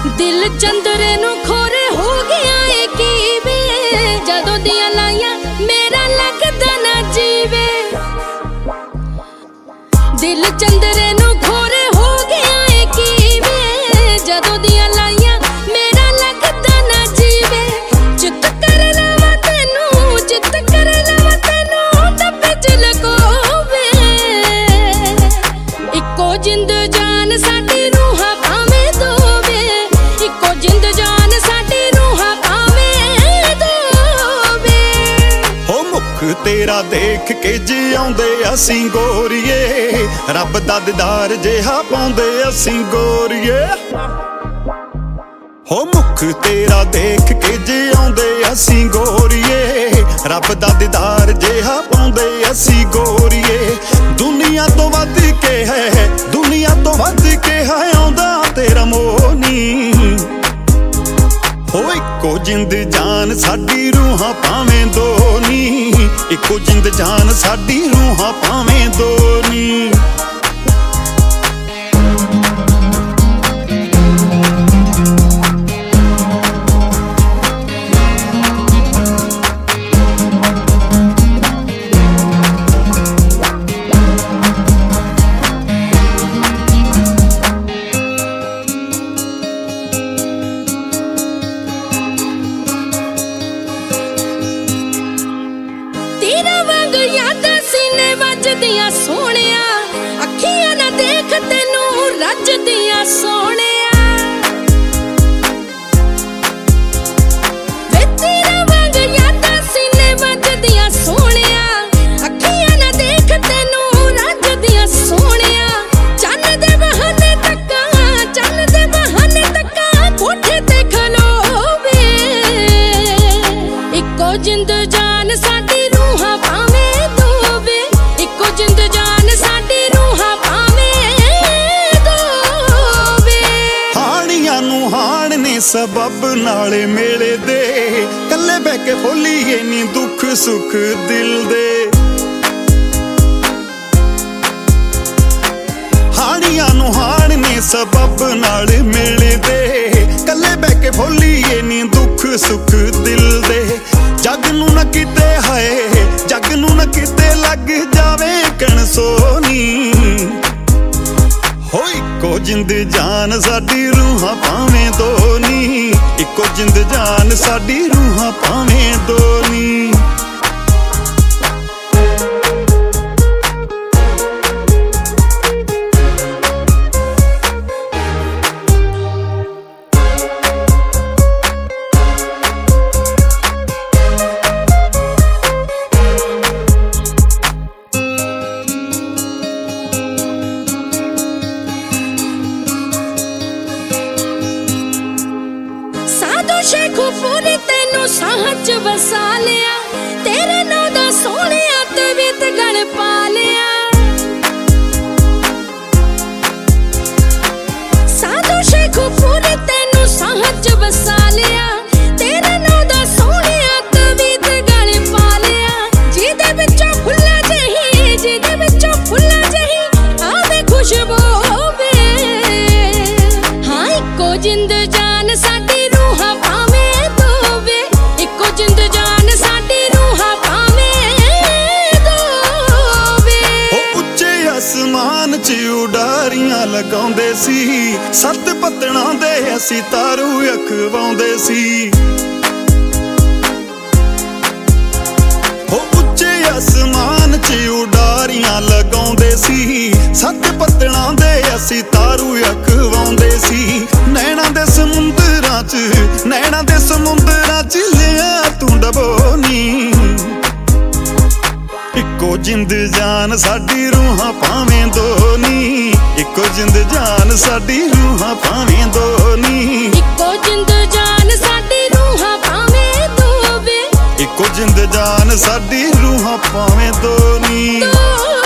दिल चंदरे नू खोरे हो गया है की वे, जदों दियां लाइयां मेरा लगदा ना जीवे। दिल चंदरे नू खोरे हो गया है की वे, जदों दियां लाइयां मेरा लगदा ना जीवे। चित कर लवां तैनू, चित कर लवां तैनू डब्बे च लकोवे। इक्को जिंद जान साडी रूहां भावें दोवे, इक्को जिंद जान साडी रूहां भावें दोवे। हो मुख तेरा देख के जिउंदे असीं गोरीए, रब दा दीदार जिहा पाउंदे असीं गोरीए। हो मुख तेरा देख के जिउंदे असीं गोरीए, रब दा दीदार जिहा पाउंदे असीं गोरीए। दुनिया तो वध के है, दुनिया तो वध के है आउंदा तेरा मोनी। हो इक्को जिंद जान साडी रूहां भावें दो नी, इक्को जिंद जान साडी रूहां भावें दो नी। तेरा वांग यादां सीने वजदियां सोहणिया, अखियां ना देख तैनू रजदियां सोहणिया। वे तेरा वांग यादां सीने वजदियां सोहणिया, अखियां ना देख तैनू रजदियां सोहणिया। चन्न दे बहाने तक्कां, चन्न दे बहाने तक्कां कोठे ते खलोवे। इक्को जिंद जान साडी रूहां भावें दोवे, इक्को जिंद जान साडी रूहां भावें दोवे। हाणियां नू हाण ने सबब नाले मेले दे, कल्ले बह के बोलीए नी दुख सुख दिल दे। हाणियां नू हाण ने सबब नाल मेले दे, कल्ले बह के बोलीए नी दुख सुख दिल दे। जग नू न किते हाय, जग नू न किते लग जावे कण सोनी। हो इक्को जिंद जान साडी रूहां भावें दो नी, इक्को जिंद जान साडी रूहां भावें दो नी। शेखूपुरी तैनू साह च वसा लिया, तेरे नां दा सोहणिया तवीत गल पा लिया। साधु शेखूपुरी तैनू साह च वसा लिया, तेरे नां दा सोहणिया तवीत गल पा लिया। जिहदे विचों फुल्ला जही, जिहदे विचों फुल्ला जही आवे खुशबू वे। हाँ इक्को जिंद जान साडी रूहां भावें दोवे, इक्को जिंद जान साडी रूहां भावें दोवे। हो उच्चे आसमान च उडारियां लगाउंदे सी, सत पत्तणां दे असीं तारू अखवाउंदे सी। हो उच्चे आसमान च उडारियां लगाउंदे सी, सत पत्तणां दे असीं तारू अखवाउंदे सी। नैणां दे समुंदरां च, नैणां दे समुंदरां च लिया तू डबोनी। इक्को जिंद जान साडी रूहां भावें दो नी, इक्को जिंद जान साडी रूहां भावें दो नी। इक्को जिंद जान साडी रूहां भावें दोवे, इक्को जिंद जान साडी रूहां भावें दो नी।